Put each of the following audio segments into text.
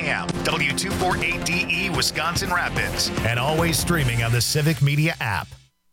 a.m. W248DE Wisconsin Rapids. And always streaming on the Civic Media app.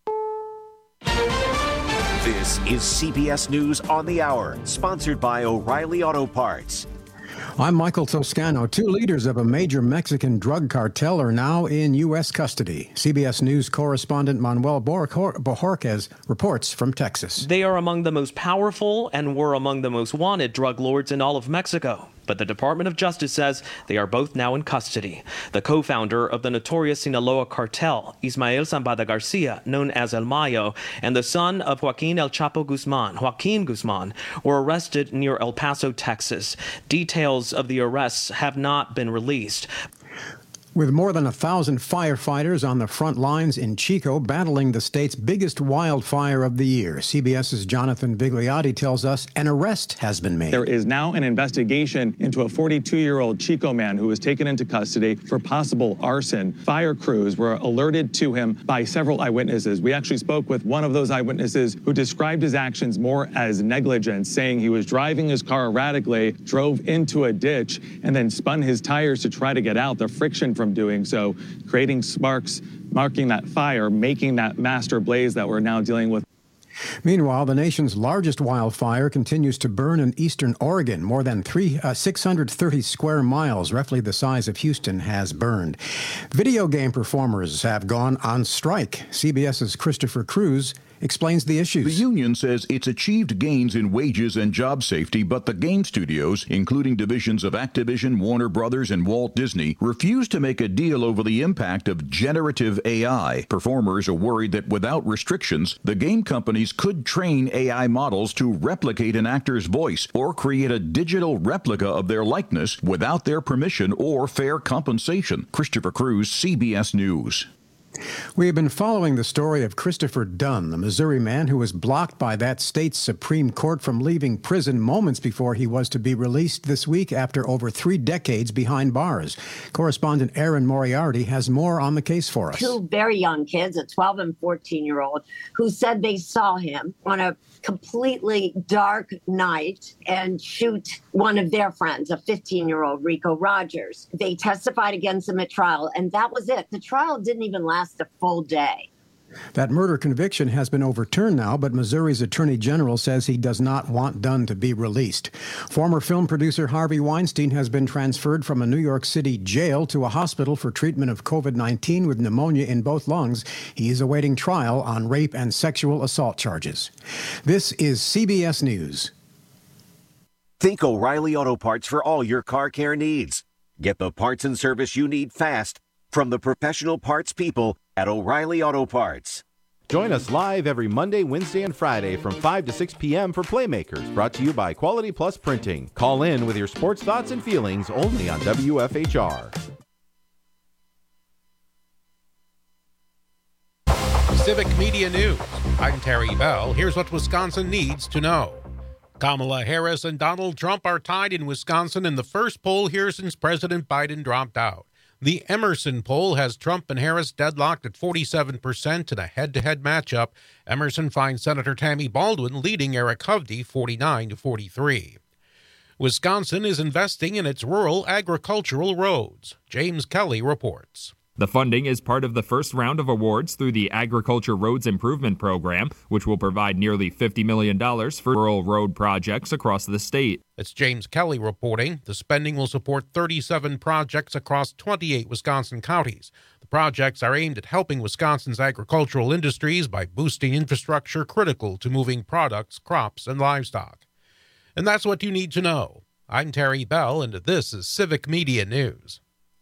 This is CBS News on the Hour, sponsored by O'Reilly Auto Parts. I'm Michael Toscano. Two leaders of a major Mexican drug cartel are now in U.S. custody. CBS News correspondent Manuel Bojorquez reports from Texas. They are among the most powerful and were among the most wanted drug lords in all of Mexico. But the Department of Justice says they are both now in custody. The co-founder of the notorious Sinaloa cartel, Ismael Zambada Garcia, known as El Mayo, and the son of Joaquin El Chapo Guzman, Joaquin Guzman, were arrested near El Paso, Texas. Details of the arrests have not been released. With more than 1,000 firefighters on the front lines in Chico battling the state's biggest wildfire of the year, CBS's Jonathan Vigliotti tells us an arrest has been made. There is now an investigation into a 42-year-old Chico man who was taken into custody for possible arson. Fire crews were alerted to him by several eyewitnesses. We actually spoke with one of those eyewitnesses who described his actions more as negligence, saying he was driving his car erratically, drove into a ditch, and then spun his tires to try to get out. The friction from doing so, creating sparks, marking that fire, making that master blaze that we're now dealing with. Meanwhile, the nation's largest wildfire continues to burn in eastern Oregon. More than 630 square miles, roughly the size of Houston, has burned. Video game performers have gone on strike. CBS's Christopher Cruz explains the issues. The union says it's achieved gains in wages and job safety, but the game studios, including divisions of Activision, Warner Brothers, and Walt Disney, refuse to make a deal over the impact of generative AI. Performers are worried that without restrictions, the game companies could train AI models to replicate an actor's voice or create a digital replica of their likeness without their permission or fair compensation. Christopher Cruz, CBS News. We have been following the story of Christopher Dunn, the Missouri man who was blocked by that state's Supreme Court from leaving prison moments before he was to be released this week after over 3 decades behind bars. Correspondent Erin Moriarty has more on the case for us. Two very young kids, a 12 and 14-year-old, who said they saw him on a completely dark night and shoot one of their friends, a 15-year-old, Rico Rogers. They testified against him at trial, and that was it. The trial didn't even last a full day. That murder conviction has been overturned now, but Missouri's Attorney General says he does not want Dunn to be released. Former film producer Harvey Weinstein has been transferred from a New York City jail to a hospital for treatment of COVID-19 with pneumonia in both lungs. He is awaiting trial on rape and sexual assault charges. This is CBS News. Think O'Reilly Auto Parts for all your car care needs. Get the parts and service you need fast from the professional parts people at O'Reilly Auto Parts. Join us live every Monday, Wednesday, and Friday from 5 to 6 p.m. for Playmakers, brought to you by Quality Plus Printing. Call in with your sports thoughts and feelings only on WFHR. Civic Media News. I'm Terry Bell. Here's what Wisconsin needs to know. Kamala Harris and Donald Trump are tied in Wisconsin in the first poll here since President Biden dropped out. The Emerson poll has Trump and Harris deadlocked at 47% in a head-to-head matchup. Emerson finds Senator Tammy Baldwin leading Eric Hovde 49-43. Wisconsin is investing in its rural agricultural roads. James Kelly reports. The funding is part of the first round of awards through the Agriculture Roads Improvement Program, which will provide nearly $50 million for rural road projects across the state. It's James Kelly reporting. The spending will support 37 projects across 28 Wisconsin counties. The projects are aimed at helping Wisconsin's agricultural industries by boosting infrastructure critical to moving products, crops, and livestock. And that's what you need to know. I'm Terry Bell, and this is Civic Media News.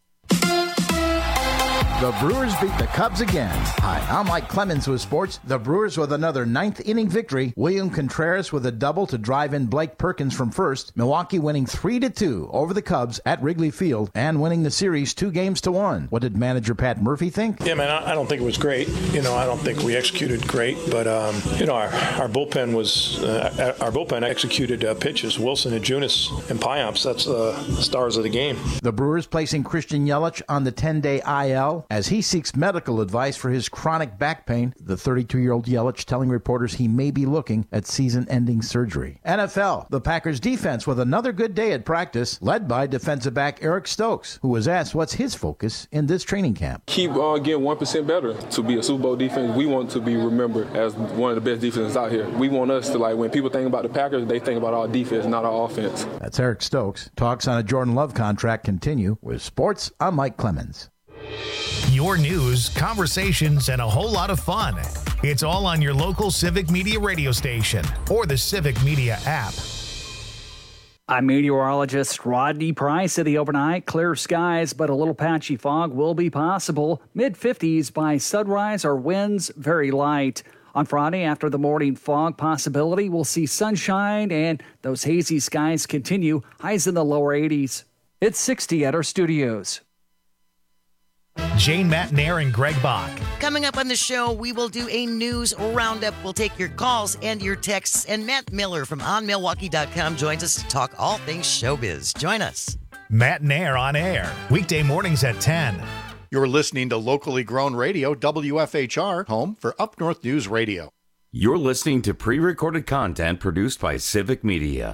The Brewers beat the Cubs again. Hi, I'm Mike Clemens with sports. The Brewers with another ninth-inning victory. William Contreras with a double to drive in Blake Perkins from first. Milwaukee winning 3-2 over the Cubs at Wrigley Field and winning the series 2-1. What did manager Pat Murphy think? Yeah, man, I don't think it was great. I don't think we executed great, but our bullpen was our bullpen executed pitches. Wilson and Junis and Payamps. That's the stars of the game. The Brewers placing Christian Yelich on the 10-day IL. as he seeks medical advice for his chronic back pain. The 32-year-old Yelich telling reporters he may be looking at season-ending surgery. NFL, the Packers defense with another good day at practice, led by defensive back Eric Stokes, who was asked what's his focus in this training camp. Keep getting 1% better. To be a Super Bowl defense, we want to be remembered as one of the best defenses out here. We want us to, when people think about the Packers, they think about our defense, not our offense. That's Eric Stokes. Talks on a Jordan Love contract continue. With sports, I'm Mike Clemens. Your news, conversations, and a whole lot of fun. It's all on your local Civic Media radio station or the Civic Media app. I'm meteorologist Rodney Price. City overnight, clear skies, but a little patchy fog will be possible. Mid-50s by sunrise, our winds very light. On Friday, after the morning fog possibility, we'll see sunshine and those hazy skies continue. Highs in the lower 80s. It's 60 at our studios. Jane Matnair and Greg Bach. Coming up on the show, we will do a news roundup. We'll take your calls and your texts. And Matt Miller from OnMilwaukee.com joins us to talk all things showbiz. Join us. Matnair on air, weekday mornings at 10. You're listening to locally grown radio, WFHR, home for Up North News Radio. You're listening to pre-recorded content produced by Civic Media.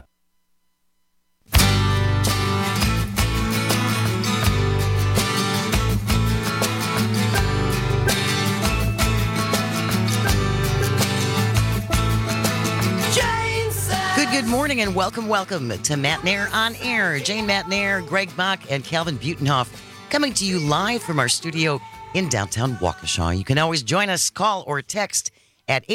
Good morning and welcome to Matt Nair on Air. Jane Matt Nair, Greg Bach, and Calvin Butenhoff coming to you live from our studio in downtown Waukesha. You can always join us, call or text at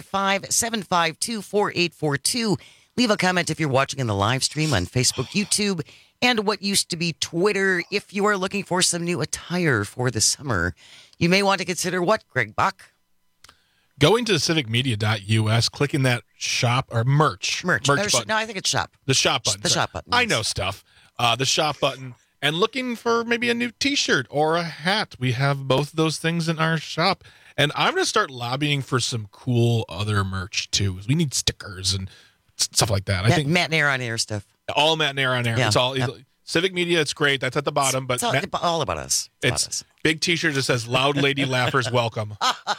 855-752-4842. Leave a comment if you're watching in the live stream on Facebook, YouTube, and what used to be Twitter. If you are looking for some new attire for the summer, you may want to consider what, Greg Bach? Going to civicmedia.us, clicking that shop or merch button. No, I think it's shop. The shop button. The shop button. I know stuff. The shop button. And looking for maybe a new T-shirt or a hat. We have both of those things in our shop. And I'm going to start lobbying for some cool other merch, too. We need stickers and stuff like that. I think Matt Nair on Air stuff. All Matt Nair on Air. Yeah. It's all... Civic Media, it's great. That's at the bottom. But it's all about us. It's big T-shirt that says "Loud Lady Laughers Welcome."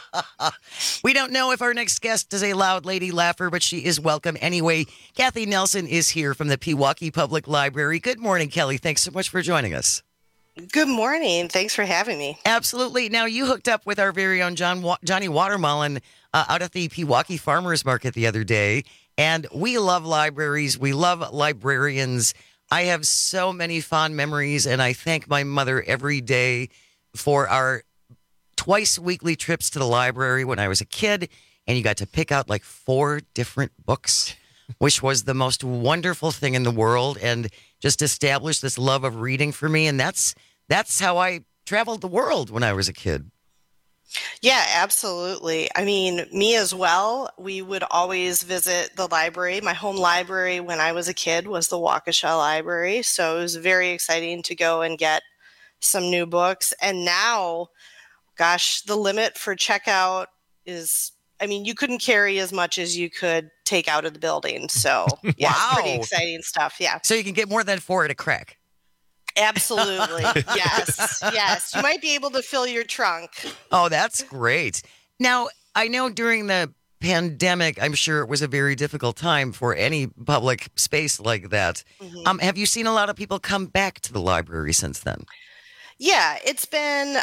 We don't know if our next guest is a loud lady laugher, but she is welcome anyway. Kathy Nelson is here from the Pewaukee Public Library. Good morning, Kelly. Thanks so much for joining us. Good morning. Thanks for having me. Absolutely. Now, you hooked up with our very own Johnny Watermullen out at the Pewaukee Farmers Market the other day, and we love libraries. We love librarians. I have so many fond memories, and I thank my mother every day for our twice weekly trips to the library when I was a kid, and you got to pick out like 4 different books, which was the most wonderful thing in the world, and just established this love of reading for me, and that's how I traveled the world when I was a kid. Yeah, absolutely. I mean, me as well. We would always visit the library. My home library when I was a kid was the Waukesha Library. So it was very exciting to go and get some new books. And now, gosh, the limit for checkout is, I mean, you couldn't carry as much as you could take out of the building. So yeah, Wow. It's pretty exciting stuff. Yeah. So you can get more than 4 at a crack. Absolutely. Yes. You might be able to fill your trunk. Oh, that's great. Now, I know during the pandemic, I'm sure it was a very difficult time for any public space like that. Mm-hmm. Have you seen a lot of people come back to the library since then? Yeah, it's been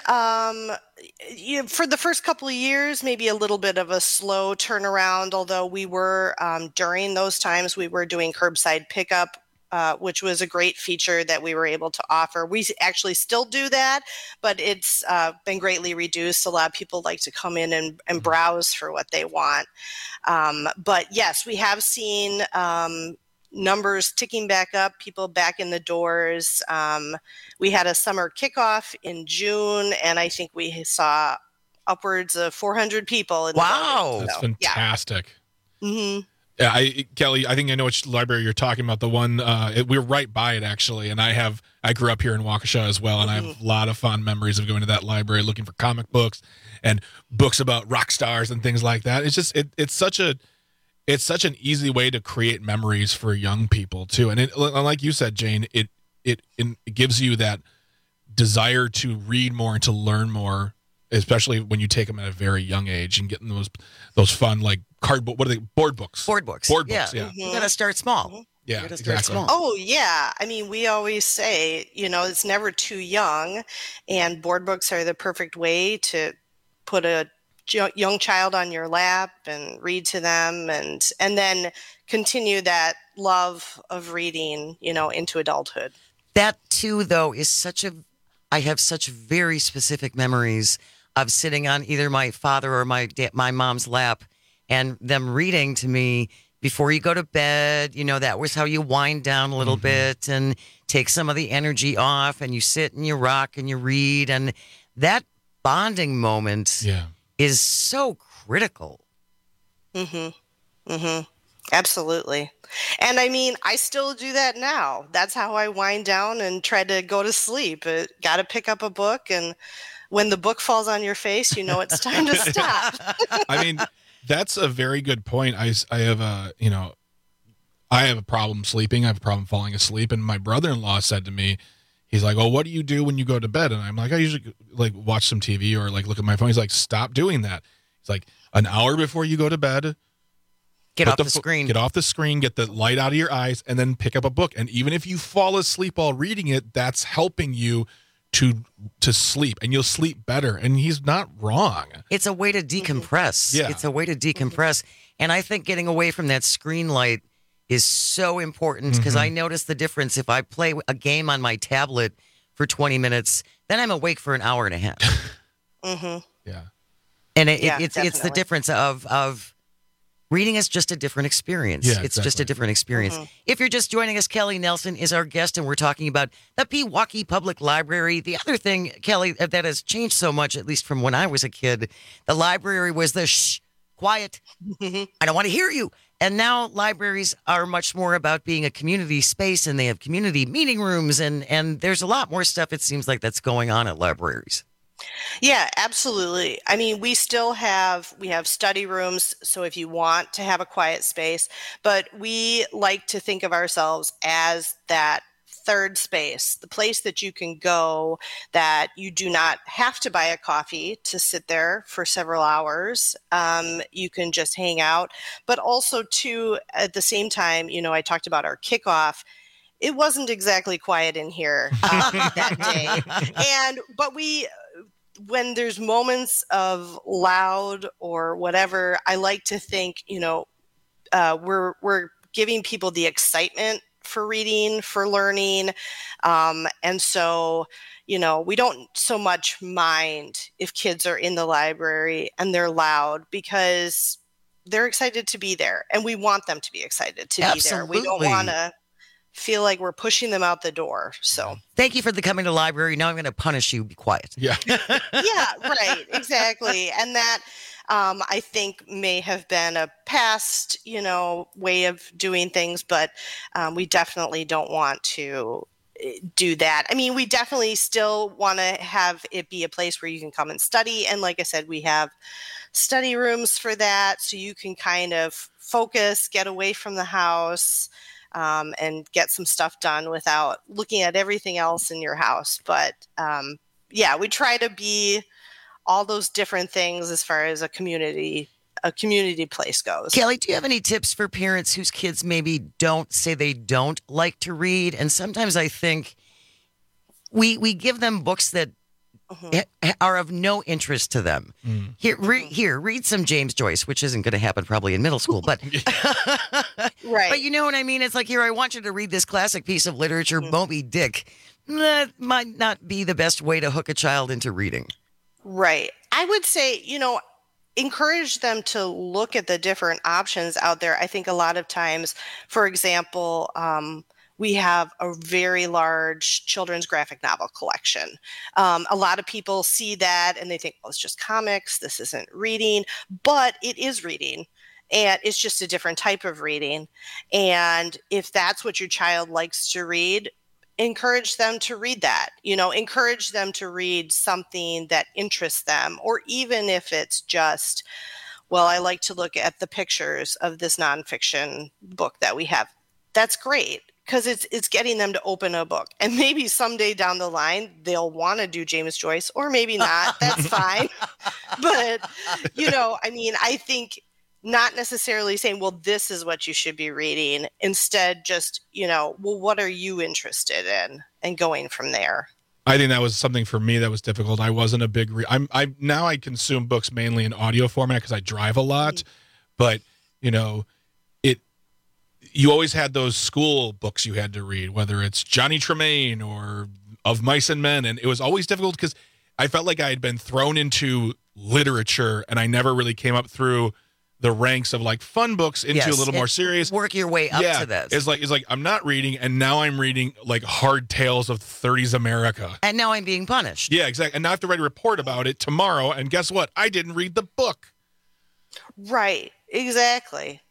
for the first couple of years, maybe a little bit of a slow turnaround, although we were during those times, we were doing curbside pickup, which was a great feature that we were able to offer. We actually still do that, but it's been greatly reduced. A lot of people like to come in and browse for what they want. But yes, we have seen numbers ticking back up, people back in the doors. We had a summer kickoff in June, and I think we saw upwards of 400 people. In wow. The That's fantastic. Yeah. Mm-hmm. Yeah, Kelly, I think I know which library you're talking about. The one we're right by it actually, and I grew up here in Waukesha as well, and I have a lot of fond memories of going to that library looking for comic books and books about rock stars and things like that. It's just it's such an easy way to create memories for young people too, and like you said, Jane, it gives you that desire to read more and to learn more, especially when you take them at a very young age and getting those fun like cardboard, what are they? Board books. Board books. Yeah. Mm-hmm. You got to start small. Yeah, exactly. Oh, yeah. I mean, we always say, it's never too young, and board books are the perfect way to put a young child on your lap and read to them, and then continue that love of reading, into adulthood. That too, though, is I have such very specific memories of sitting on either my father or my mom's lap and them reading to me before you go to bed. That was how you wind down a little bit and take some of the energy off, and you sit and you rock and you read. And that bonding moment is so critical. Absolutely. And I mean, I still do that now. That's how I wind down and try to go to sleep. Got to pick up a book, and when the book falls on your face, it's time to stop. I mean, that's a very good point. I have a problem sleeping. I have a problem falling asleep. And my brother-in-law said to me, he's like, "Oh, what do you do when you go to bed?" And I'm like, "I usually like watch some TV or like look at my phone." He's like, "Stop doing that." He's like, "An hour before you go to bed, get off the screen. Get off the screen, get the light out of your eyes, and then pick up a book. And even if you fall asleep while reading it, that's helping you to sleep, and you'll sleep better." And he's not wrong. It's a way to decompress. Yeah. It's a way to decompress. And I think getting away from that screen light is so important, because I notice the difference. If I play a game on my tablet for 20 minutes, then I'm awake for an hour and a half. Yeah. And it's the difference of reading is just a different experience. Yeah, it's just a different experience. If you're just joining us, Kelly Nelson is our guest, and we're talking about the Pewaukee Public Library. The other thing, Kelly, that has changed so much, at least from when I was a kid, the library was the shh, quiet, I don't want to hear you. And now libraries are much more about being a community space, and they have community meeting rooms, and there's a lot more stuff, it seems like, that's going on at libraries. Yeah, absolutely. I mean, we have study rooms, so if you want to have a quiet space, but we like to think of ourselves as that third space, the place that you can go, that you do not have to buy a coffee to sit there for several hours. You can just hang out, but also too, at the same time, I talked about our kickoff. It wasn't exactly quiet in here that day. But when there's moments of loud or whatever, I like to think, we're giving people the excitement for reading, for learning. And so, we don't so much mind if kids are in the library and they're loud, because they're excited to be there, and we want them to be excited to be there. We don't want to feel like we're pushing them out the door. So thank you for coming to the library. Now I'm going to punish you. Be quiet. Yeah. Yeah, right. Exactly. And that, I think, may have been a past, way of doing things, but we definitely don't want to do that. I mean, we definitely still want to have it be a place where you can come and study. And like I said, we have study rooms for that, so you can kind of focus, get away from the house, and get some stuff done without looking at everything else in your house. But we try to be all those different things as far as a community place goes. Kelly, do you have any tips for parents whose kids maybe don't like to read? And sometimes I think we give them books that are of no interest to them. Read some James Joyce, which isn't going to happen probably in middle school, but right. But you know what I mean? It's like, here, I want you to read this classic piece of literature, Moby Dick. That might not be the best way to hook a child into reading. Right. I would say, encourage them to look at the different options out there. I think a lot of times, for example, we have a very large children's graphic novel collection. A lot of people see that and they think, well, it's just comics. This isn't reading, but it is reading. And it's just a different type of reading. And if that's what your child likes to read, encourage them to read that. Encourage them to read something that interests them, or even if it's just, well, I like to look at the pictures of this nonfiction book that we have. That's great, because it's getting them to open a book. And maybe someday down the line, they'll want to do James Joyce, or maybe not. That's fine. But, I think not necessarily saying, well, this is what you should be reading. Instead, just, well, what are you interested in? And going from there. I think that was something for me that was difficult. I wasn't a big now I consume books mainly in audio format because I drive a lot. But, you always had those school books you had to read, whether it's Johnny Tremain or Of Mice and Men. And it was always difficult because I felt like I had been thrown into literature and I never really came up through the ranks of like fun books into a little more serious. Work your way up to this. It's like I'm not reading, and now I'm reading like Hard Tales of 30s America. And now I'm being punished. Yeah, exactly. And now I have to write a report about it tomorrow. And guess what? I didn't read the book. Right. Exactly.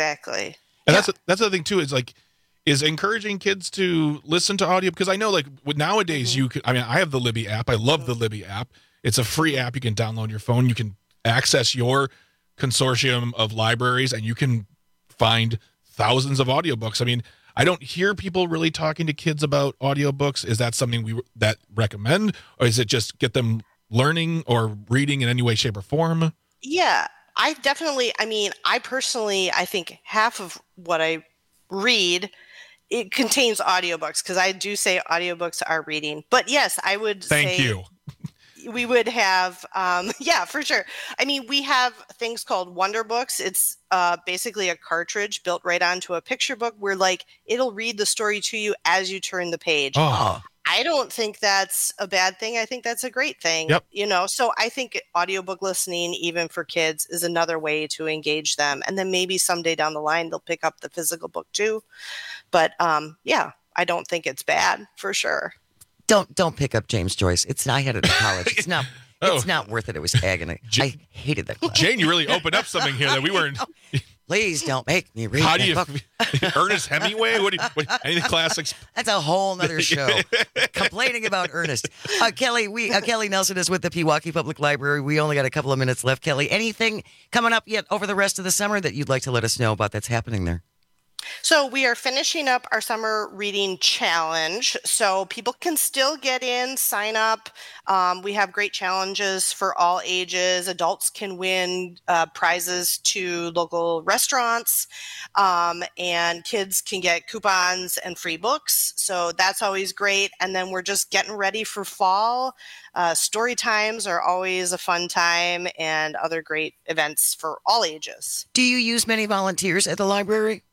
And that's the other thing too, is encouraging kids to listen to audio, because I know like nowadays I have the Libby app. I love the Libby app. It's a free app you can download on your phone. You can access your consortium of libraries and you can find thousands of audiobooks. I mean, I don't hear people really talking to kids about audiobooks. Is that something we recommend, or is it just get them learning or reading in any way, shape, or form? Yeah. I personally, I think half of what I read, it contains audiobooks, because I do say audiobooks are reading. But yes, I would say... Thank you. We would have, yeah, for sure. I mean, we have things called Wonder Books. It's basically a cartridge built right onto a picture book where, like, it'll read the story to you as you turn the page. Oh. I don't think that's a bad thing. I think that's a great thing. Yep. So I think audiobook listening, even for kids, is another way to engage them. And then maybe someday down the line, they'll pick up the physical book too. But yeah, I don't think it's bad, for sure. Don't pick up James Joyce. I had it in college. It's not. It's not worth it. It was agony. I hated that class. Jane, you really opened up something here that we weren't. Please don't make me read that book. Ernest Hemingway? What any of the classics? That's a whole nother show. Complaining about Ernest. Kelly Nelson is with the Pewaukee Public Library. We only got a couple of minutes left. Kelly, anything coming up yet over the rest of the summer that you'd like to let us know about that's happening there? So we are finishing up our summer reading challenge. So people can still get in, sign up. We have great challenges for all ages. Adults can win prizes to local restaurants, and kids can get coupons and free books. So that's always great. And then we're just getting ready for fall. Story times are always a fun time, and other great events for all ages. Do you use many volunteers at the library?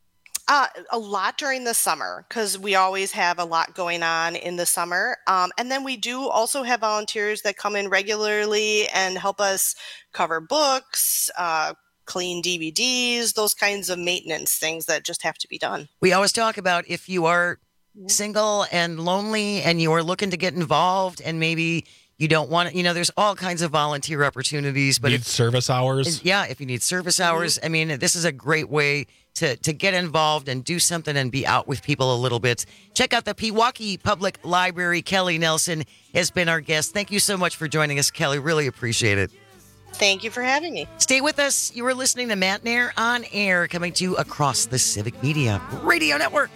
A lot during the summer, because we always have a lot going on in the summer. And then we do also have volunteers that come in regularly and help us cover books, clean DVDs, those kinds of maintenance things that just have to be done. We always talk about if you are single and lonely and you are looking to get involved and maybe you don't want to, there's all kinds of volunteer opportunities. But service hours. Yeah, if you need service hours, I mean, this is a great way to get involved and do something and be out with people a little bit. Check out the Pewaukee Public Library. Kelly Nelson has been our guest. Thank you so much for joining us, Kelly. Really appreciate it. Thank you for having me. Stay with us. You are listening to Matt Nair on Air, coming to you across the Civic Media Radio Network.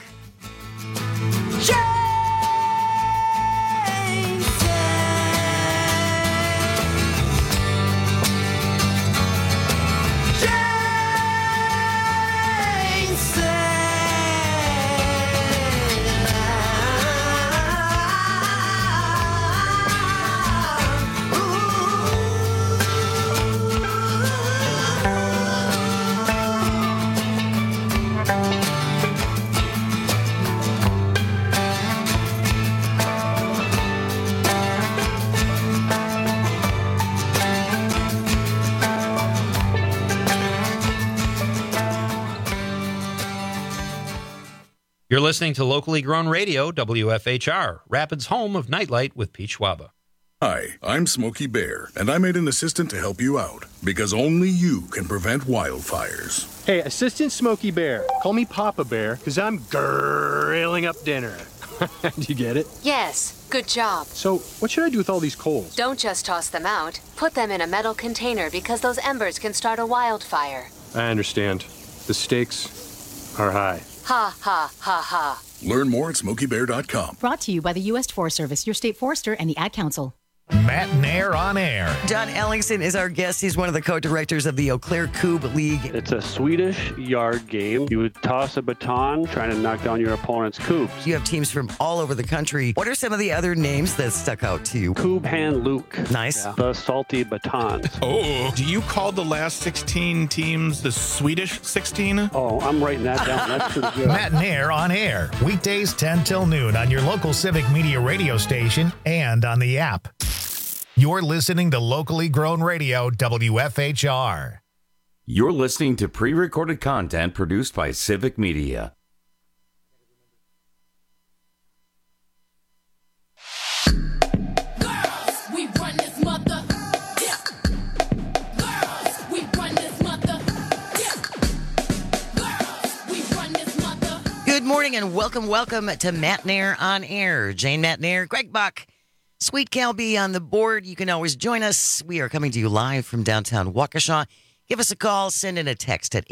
You're listening to locally grown radio, WFHR, Rapids' home of Nightlight with Pete Schwaba. Hi, I'm Smokey Bear, and I made an assistant to help you out, because only you can prevent wildfires. Hey, Assistant Smokey Bear, call me Papa Bear, because I'm grilling up dinner. Do you get it? Yes, good job. So, what should I do with all these coals? Don't just toss them out. Put them in a metal container, because those embers can start a wildfire. I understand. The stakes are high. Ha, ha, ha, ha. Learn more at SmokeyBear.com. Brought to you by the U.S. Forest Service, your state forester, and the Ad Council. Matt Nair on air. John Ellingson is our guest. He's one of the co-directors of the Eau Claire Coupe League. It's a Swedish yard game. You would toss a baton trying to knock down your opponent's coupes. You have teams from all over the country. What are some of the other names that stuck out to you? Coupe Hand Luke. Nice. Yeah. The salty batons. Oh, do you call the last 16 teams the Swedish 16? Oh, I'm writing that down. That's pretty good. Matt Nair on air. Weekdays 10 till noon on your local Civic Media radio station and on the app. You're listening to locally grown radio, WFHR. You're listening to pre-recorded content produced by Civic Media. Good morning and welcome to Matt Nair on air. Jane Matt Nair, Greg Buck, Sweet Cal B on the board. You can always join us. We are coming to you live from downtown Waukesha. Give us a call. Send in a text at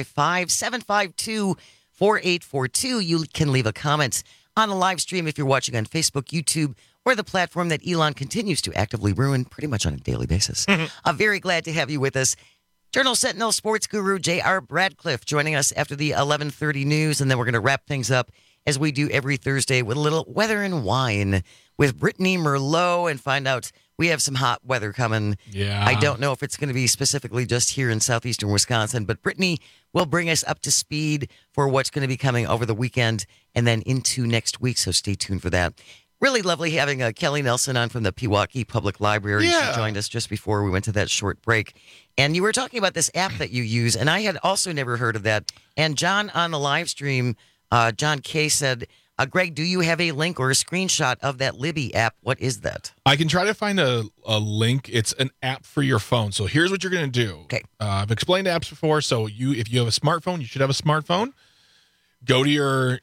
855-752-4842. You can leave a comment on the live stream if you're watching on Facebook, YouTube, or the platform that Elon continues to actively ruin pretty much on a daily basis. I'm very glad to have you with us. Journal Sentinel sports guru J.R. Bradcliffe joining us after the 11:30 news, and then we're going to wrap things up as we do every Thursday with a little weather and wine with Brittany Merlot and find out we have some hot weather coming. Yeah. I don't know if it's going to be specifically just here in southeastern Wisconsin, but Brittany will bring us up to speed for what's going to be coming over the weekend and then into next week, so stay tuned for that. Really lovely having Kelly Nelson on from the Pewaukee Public Library. Yeah. She joined us just before we went to that short break. And you were talking about this app that you use, and I had also never heard of that. And John on the live stream, John K. said, Greg, do you have a link or a screenshot of that Libby app? What is that? I can try to find a link. It's an app for your phone. So here's what you're going to do. Okay. I've explained apps before. So if you have a smartphone, you should have a smartphone. Go to your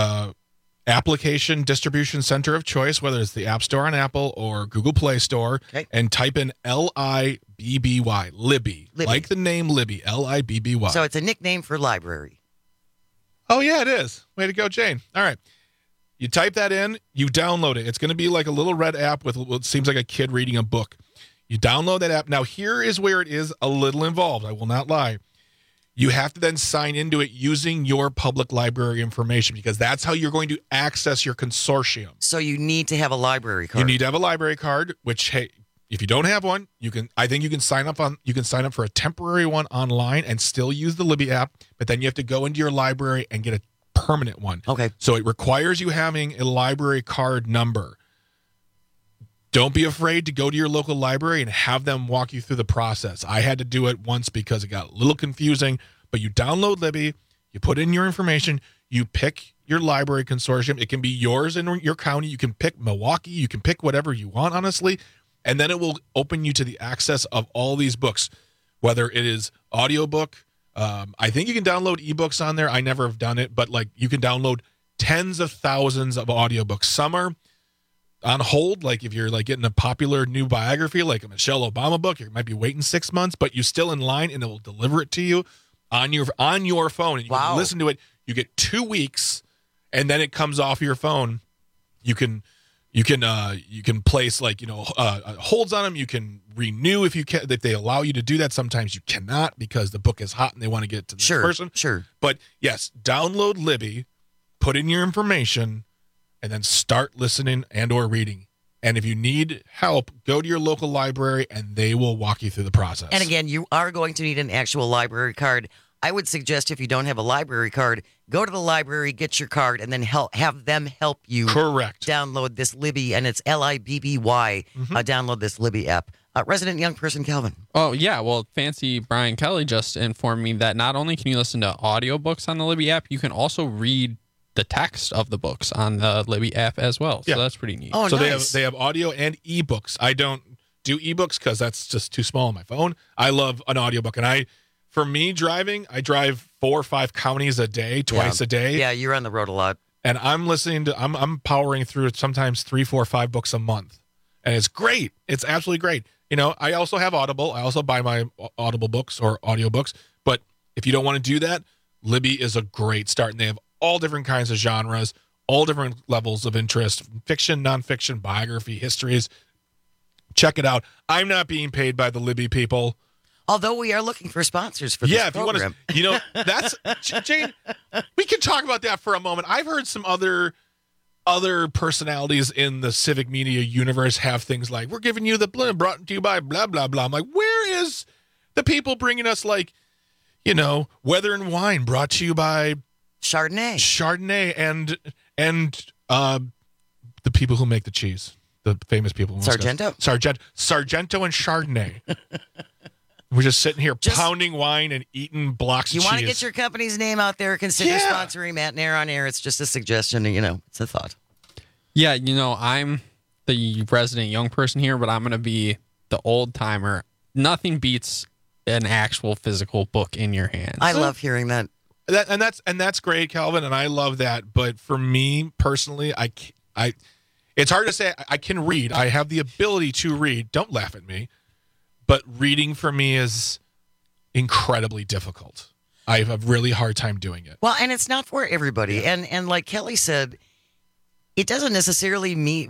application distribution center of choice, whether it's the App Store on Apple or Google Play Store, and type in Libby, Libby. Like the name Libby, Libby. So it's a nickname for library. Oh, yeah, it is. Way to go, Jane. All right. You type that in, you download it. It's going to be like a little red app with what seems like a kid reading a book. You download that app. Now, here is where it is a little involved. I will not lie. You have to then sign into it using your public library information because that's how you're going to access your consortium. So you need to have a library card. You need to have a library card, which, hey, if you don't have one, I think you can sign up for a temporary one online and still use the Libby app, but then you have to go into your library and get a permanent one. Okay. So it requires you having a library card number. Don't be afraid to go to your local library and have them walk you through the process. I had to do it once because it got a little confusing, but you download Libby, you put in your information, you pick your library consortium. It can be yours in your county. You can pick Milwaukee. You can pick whatever you want, honestly. And then it will open you to the access of all these books, whether it is audiobook. I think you can download ebooks on there. I never have done it, but like you can download tens of thousands of audiobooks. Some are on hold, like if you're like getting a popular new biography, like a Michelle Obama book, you might be waiting 6 months, but you're still in line and it will deliver it to you on your phone. And you can listen to it. You get 2 weeks and then it comes off your phone. You can place holds on them. You can renew if they allow you to do that. Sometimes you cannot because the book is hot and they want to get to the next person. Sure. But yes, download Libby, put in your information, and then start listening and or reading. And if you need help, go to your local library and they will walk you through the process. And again, you are going to need an actual library card. I would suggest if you don't have a library card, go to the library, get your card, and then have them help you download this Libby, and it's Libby. Download this Libby app. Resident young person Calvin. Oh, yeah. Well, fancy Brian Kelly just informed me that not only can you listen to audiobooks on the Libby app, you can also read the text of the books on the Libby app as well. So that's pretty neat. Oh, so nice. They have audio and ebooks. I don't do ebooks because that's just too small on my phone. I love an audiobook, and for me driving, I drive 4 or 5 counties a day, twice a day. Yeah, you're on the road a lot. And I'm listening to I'm powering through sometimes 3, 4, 5 books a month. And it's great. It's absolutely great. I also have Audible. I also buy my Audible books or audiobooks. But if you don't want to do that, Libby is a great start. And they have all different kinds of genres, all different levels of interest, fiction, nonfiction, biography, histories. Check it out. I'm not being paid by the Libby people. Although we are looking for sponsors for this program. If you want to, that's Jane. We can talk about that for a moment. I've heard some other personalities in the civic media universe have things like, we're giving you the brought to you by blah, blah, blah. I'm like, where is the people bringing us, like, Weather and Wine brought to you by Chardonnay and the people who make the cheese, the famous people. Sargento and Chardonnay. We're just sitting here pounding wine and eating blocks of cheese. You want to get your company's name out there, consider sponsoring Matt and Air on Air. It's just a suggestion, it's a thought. Yeah, I'm the resident young person here, but I'm going to be the old timer. Nothing beats an actual physical book in your hands. I love hearing that. That's great, Calvin, and I love that. But for me personally, it's hard to say. I can read. I have the ability to read. Don't laugh at me. But reading for me is incredibly difficult. I have a really hard time doing it. Well, and it's not for everybody. Yeah. And like Kelly said, it doesn't necessarily mean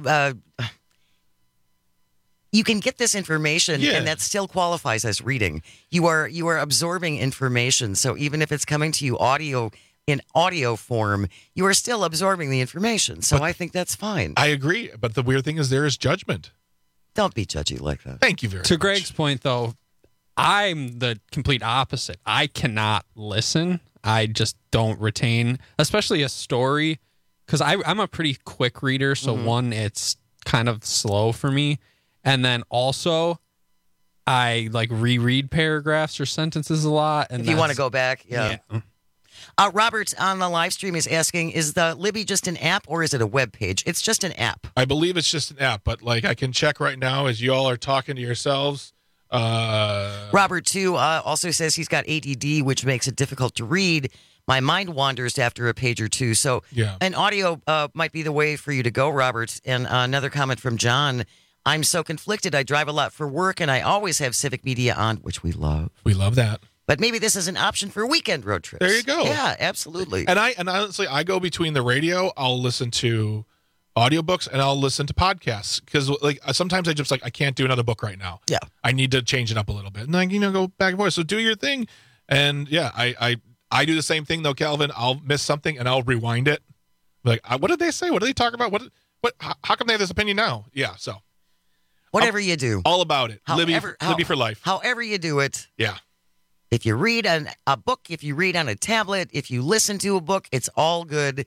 you can get this information, and that still qualifies as reading. You are absorbing information. So even if it's coming to you in audio form, you are still absorbing the information. So I think that's fine. I agree. But the weird thing is there is judgment. Don't be judgy like that. Thank you very much. To Greg's point, though, I'm the complete opposite. I cannot listen. I just don't retain, especially a story, because I'm a pretty quick reader. So one, it's kind of slow for me. And then also, I like reread paragraphs or sentences a lot. And if you want to go back, yeah. Robert on the live stream is asking, is the Libby just an app or is it a web page? It's just an app. I believe it's just an app, but I can check right now as you all are talking to yourselves. Robert, too, also says he's got ADD, which makes it difficult to read. My mind wanders after a page or two. So an audio might be the way for you to go, Robert. And another comment from John. I'm so conflicted. I drive a lot for work, and I always have Civic Media on, which we love. We love that. But maybe this is an option for weekend road trips. There you go. Yeah, absolutely. And honestly, I go between the radio. I'll listen to audiobooks and I'll listen to podcasts because sometimes I just I can't do another book right now. Yeah, I need to change it up a little bit and go back and forth. So do your thing. And I do the same thing though, Calvin. I'll miss something and I'll rewind it. What did they say? What did they talk about? What? How come they have this opinion now? Yeah. So whatever you do, all about it. Libby for life. However you do it. Yeah. If you read a book, if you read on a tablet, if you listen to a book, it's all good.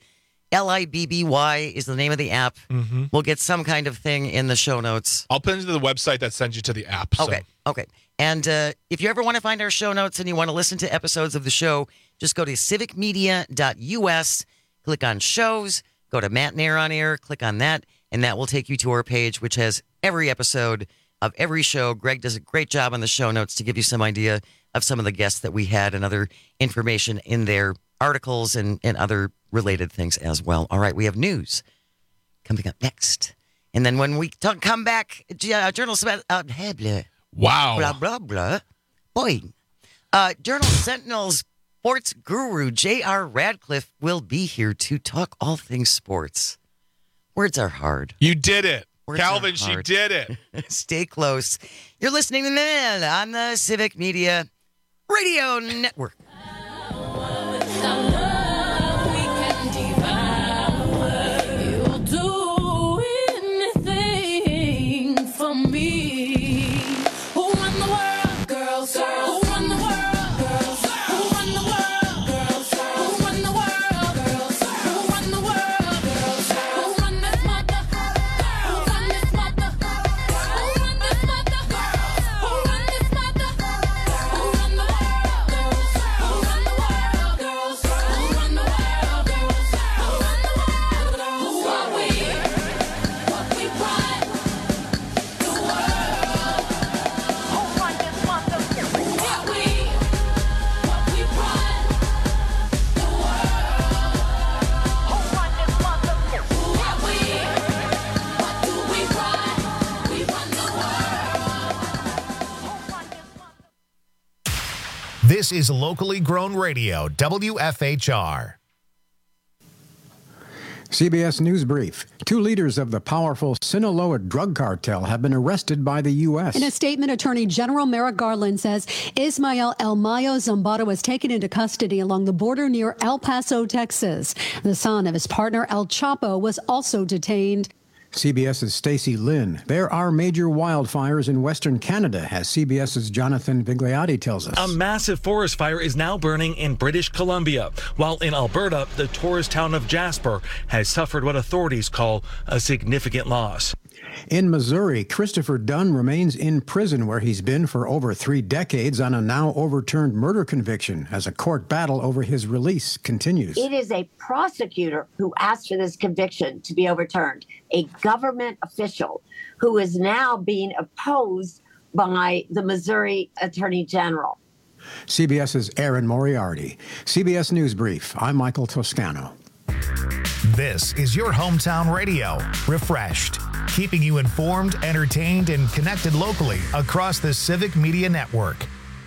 LIBBY is the name of the app. Mm-hmm. We'll get some kind of thing in the show notes. I'll put it to the website that sends you to the app. Okay. And if you ever want to find our show notes and you want to listen to episodes of the show, just go to civicmedia.us, click on shows, go to Matt and Air on Air, click on that, and that will take you to our page, which has every episode of every show. Greg does a great job on the show notes to give you some idea of some of the guests that we had and other information in their articles and other related things as well. All right, we have news coming up next. And then when we come back, Journal wow. Blah, blah, blah. Boy. Journal Sentinel's sports guru, J.R. Radcliffe, will be here to talk all things sports. Words are hard. You did it. Calvin, she did it. Stay close. You're listening to Men on the Civic Media Radio Network. This is locally grown radio, WFHR. CBS News Brief. 2 leaders of the powerful Sinaloa drug cartel have been arrested by the U.S. In a statement, Attorney General Merrick Garland says Ismael El Mayo Zambada was taken into custody along the border near El Paso, Texas. The son of his partner El Chapo was also detained. CBS's Stacey Lynn. There are major wildfires in Western Canada, as CBS's Jonathan Vigliotti tells us. A massive forest fire is now burning in British Columbia, while in Alberta, the tourist town of Jasper has suffered what authorities call a significant loss. In Missouri, Christopher Dunn remains in prison where he's been for over 3 decades on a now overturned murder conviction as a court battle over his release continues. It is a prosecutor who asked for this conviction to be overturned, a government official who is now being opposed by the Missouri Attorney General. CBS's Aaron Moriarty. CBS News Brief. I'm Michael Toscano. This is your hometown radio, Refreshed, keeping you informed, entertained, and connected locally across the Civic Media Network.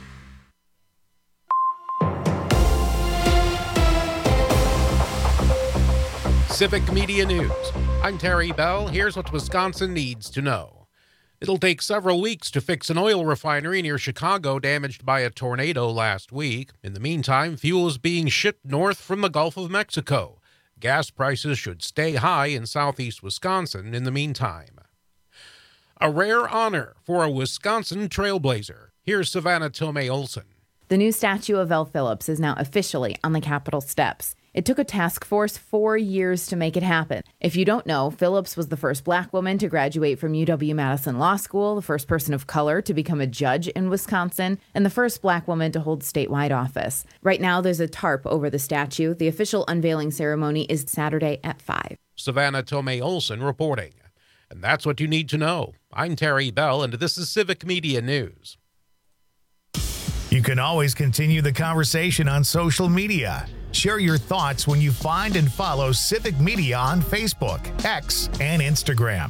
Civic Media News. I'm Terry Bell. Here's what Wisconsin needs to know. It'll take several weeks to fix an oil refinery near Chicago damaged by a tornado last week. In the meantime, fuel is being shipped north from the Gulf of Mexico. Gas prices should stay high in southeast Wisconsin in the meantime. A rare honor for a Wisconsin trailblazer. Here's Savannah Tomei Olson. The new statue of Elle Phillips is now officially on the Capitol steps. It took a task force 4 years to make it happen. If you don't know, Phillips was the first Black woman to graduate from UW-Madison Law School, the first person of color to become a judge in Wisconsin, and the first Black woman to hold statewide office. Right now, there's a tarp over the statue. The official unveiling ceremony is Saturday at 5. Savannah Tomei Olson reporting. And that's what you need to know. I'm Terry Bell, and this is Civic Media News. You can always continue the conversation on social media. Share your thoughts when you find and follow Civic Media on Facebook, X, and Instagram.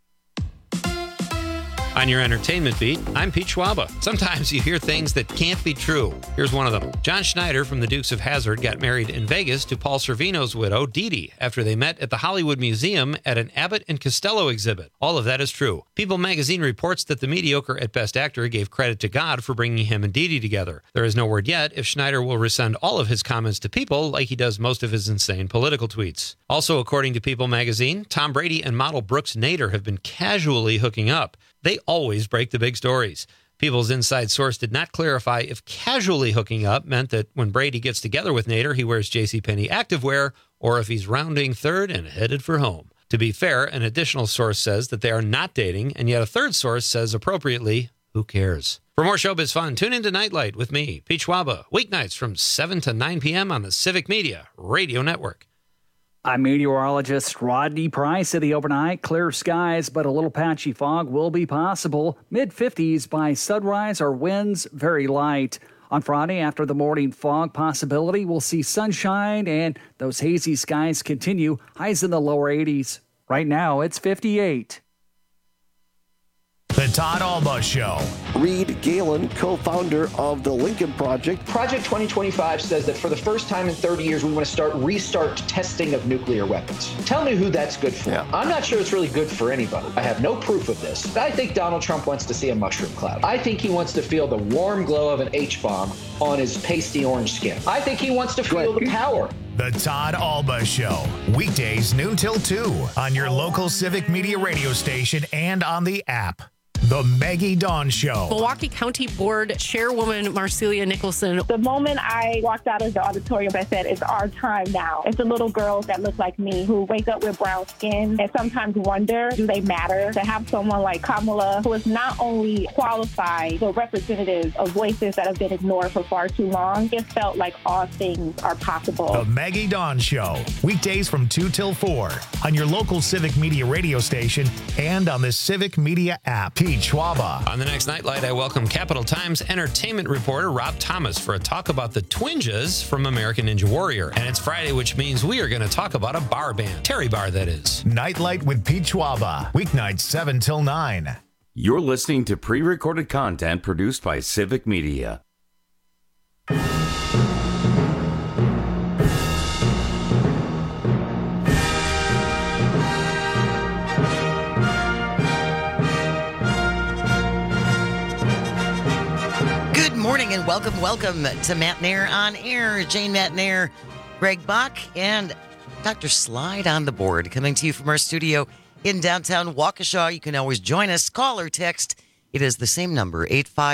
On your entertainment beat, I'm Pete Schwaba. Sometimes you hear things that can't be true. Here's one of them. John Schneider from the Dukes of Hazzard got married in Vegas to Paul Sorvino's widow, Dee Dee, after they met at the Hollywood Museum at an Abbott and Costello exhibit. All of that is true. People magazine reports that the mediocre at Best Actor gave credit to God for bringing him and Dee Dee together. There is no word yet if Schneider will resend all of his comments to People like he does most of his insane political tweets. Also, according to People magazine, Tom Brady and model Brooks Nader have been casually hooking up. They always break the big stories. People's inside source did not clarify if casually hooking up meant that when Brady gets together with Nader, he wears JCPenney activewear, or if he's rounding third and headed for home. To be fair, an additional source says that they are not dating, and yet a third source says appropriately, who cares? For more showbiz fun, tune into Nightlight with me, Pete Schwaba, weeknights from 7 to 9 p.m. on the Civic Media Radio Network. I'm meteorologist Rodney Price. At the overnight, clear skies, but a little patchy fog will be possible. Mid-50s by sunrise, our winds very light. On Friday, after the morning fog possibility, we'll see sunshine and those hazy skies continue. Highs in the lower 80s. Right now, it's 58. The Todd Alba Show. Reed Galen, co-founder of the Lincoln Project. Project 2025 says that for the first time in 30 years, we want to restart testing of nuclear weapons. Tell me who that's good for. Yeah. I'm not sure it's really good for anybody. I have no proof of this. But I think Donald Trump wants to see a mushroom cloud. I think he wants to feel the warm glow of an H-bomb on his pasty orange skin. I think he wants to feel the power. The Todd Alba Show. Weekdays noon till 2 on your local Civic Media radio station and on the app. The Maggie Dawn Show. Milwaukee County Board Chairwoman Marcelia Nicholson. The moment I walked out of the auditorium, I said, it's our time now. It's the little girls that look like me who wake up with brown skin and sometimes wonder, do they matter? To have someone like Kamala, who is not only qualified, but representative of voices that have been ignored for far too long, it felt like all things are possible. The Maggie Dawn Show. Weekdays from 2 till 4 on your local Civic Media radio station and on the Civic Media app. Schwaba. On the next Nightlight, I welcome Capital Times entertainment reporter Rob Thomas for a talk about the Twinges from American Ninja Warrior. And it's Friday, which means we are going to talk about a bar band. Terry Bar, that is. Nightlight with Pete Schwaba. Weeknights 7 till 9. You're listening to pre-recorded content produced by Civic Media. morning and welcome to Matt Nair on Air. Jane Matt Nair, Greg Bach, and Dr. Slide on the board. Coming to you from our studio in downtown Waukesha. You can always join us. Call or text. It is the same number,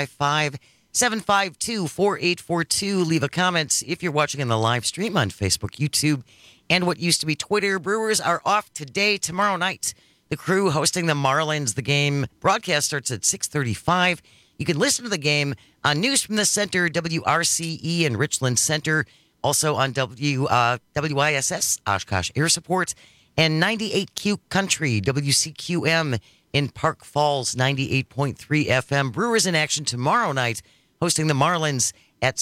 855-752-4842. Leave a comment if you're watching in the live stream on Facebook, YouTube, and what used to be Twitter. Brewers are off today. Tomorrow night, the Crew hosting the Marlins. The game broadcast starts at 6:35. You can listen to the game on News from the Center, WRCE in Richland Center, also on WISS, Oshkosh Air Support, and 98Q Country, WCQM in Park Falls, 98.3 FM. Brewers in action tomorrow night, hosting the Marlins at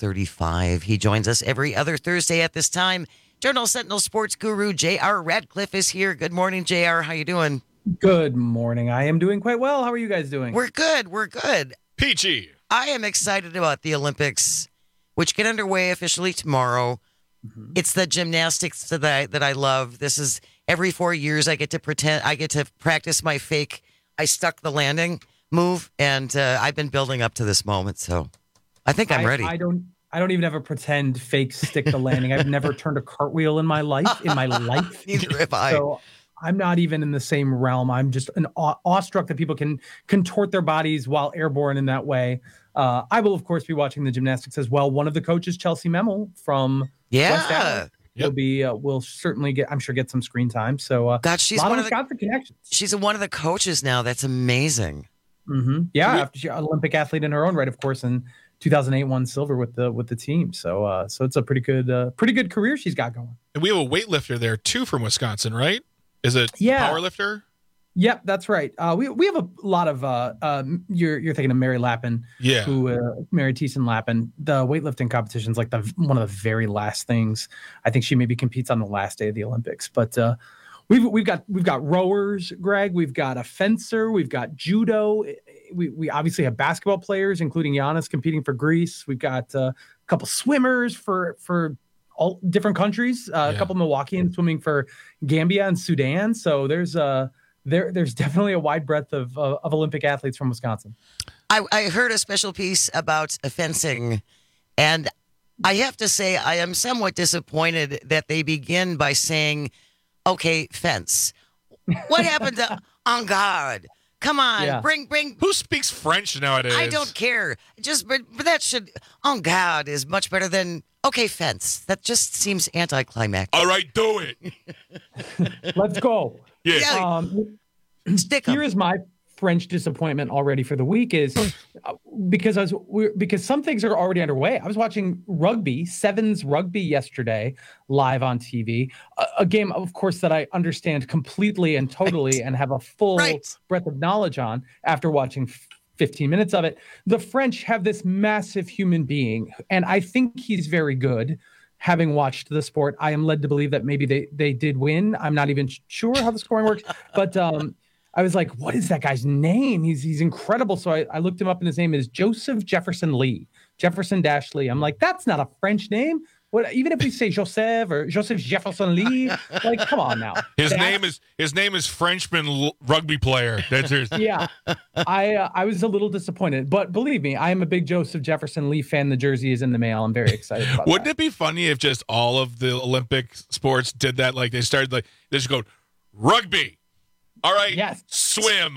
6:35. He joins us every other Thursday at this time. Journal Sentinel sports guru J.R. Radcliffe is here. Good morning, J.R. How you doing? Good morning. I am doing quite well. How are you guys doing? We're good. Peachy. I am excited about the Olympics, which get underway officially tomorrow. Mm-hmm. It's the gymnastics that I love. This is every 4 years I get to practice my fake I stuck the landing move, and I've been building up to this moment, so I think I'm ready. I don't even ever pretend fake stick the landing. I've never turned a cartwheel in my life. Neither have I. So I'm not even in the same realm. I'm just awestruck that people can contort their bodies while airborne in that way. I will, of course, be watching the gymnastics as well. One of the coaches, Chelsea Memel from West Allen, will certainly get some screen time. So, she's one of the connections. She's one of the coaches now. That's amazing. Mm-hmm. Yeah, she's an Olympic athlete in her own right, of course, and 2008 won silver with the team. So it's a pretty good career she's got going. And we have a weightlifter there too from Wisconsin, right? Is it powerlifter? Yep, that's right. We have a lot of you're thinking of Mary Lappin, Mary Thiessen Lappin. The weightlifting competition's like one of the very last things. I think she maybe competes on the last day of the Olympics. But we've got rowers, Greg. We've got a fencer. We've got judo. We obviously have basketball players, including Giannis competing for Greece. We've got a couple swimmers for all different countries. A couple Milwaukeeans swimming for Gambia and Sudan. So there's definitely a wide breadth of Olympic athletes from Wisconsin. I heard a special piece about fencing, and I have to say I am somewhat disappointed that they begin by saying, "Okay, fence." What happened to en garde? Come on, bring. Who speaks French nowadays? I don't care. But that should. En garde is much better than okay, fence. That just seems anticlimactic. All right, do it. Let's go. Yeah. Here is my French disappointment already for the week is because some things are already underway. I was watching Sevens rugby yesterday live on TV, a game, of course, that I understand completely and totally and have a full breadth of knowledge on after watching 15 minutes of it. The French have this massive human being, and I think he's very good. Having watched the sport, I am led to believe that maybe they did win. I'm not even sure how the scoring works, but I was like, what is that guy's name? He's incredible. So I looked him up, and his name is Joseph Jefferson Lee. Jefferson-Lee. I'm like, that's not a French name. What? Even if we say Joseph or Joseph Jefferson Lee, like, come on now. His name is Frenchman rugby player. Yeah, I was a little disappointed, but believe me, I am a big Joseph Jefferson Lee fan. The jersey is in the mail. I'm very excited about Wouldn't it be funny if just all of the Olympic sports did that? Like they started they just go rugby. All right. Yes. Swim.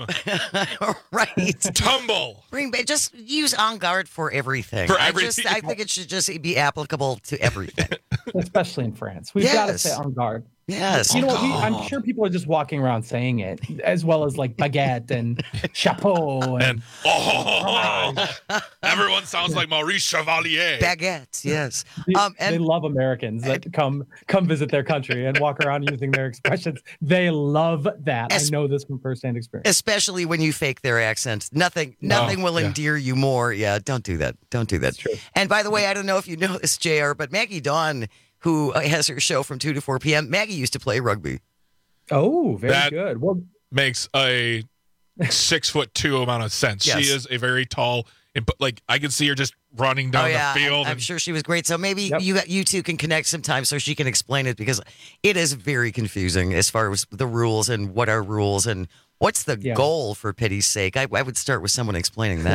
Right. Tumble. Just use en garde for everything. For everything. I think it should just be applicable to everything. Especially in France. We've got to say en garde. Yes. You know what? I'm sure people are just walking around saying it, as well as like baguette and chapeau. And everyone sounds like Maurice Chevalier. Baguette, yes. They love Americans that come visit their country and walk around using their expressions. They love that. I know this from firsthand experience. Especially when you fake their accent. Nothing will endear you more. Yeah, don't do that. Don't do that. That's true. And by the way, I don't know if you know this, JR, but Maggie Dawn, who has her show from 2 to 4 p.m., Maggie used to play rugby. Oh, very good. Well, makes a 6'2" amount of sense. Yes. She is a very tall, like I can see her just running down the field. I'm sure she was great. So maybe you two can connect sometime so she can explain it, because it is very confusing as far as the rules and what are rules and what's the goal, for pity's sake. I would start with someone explaining that.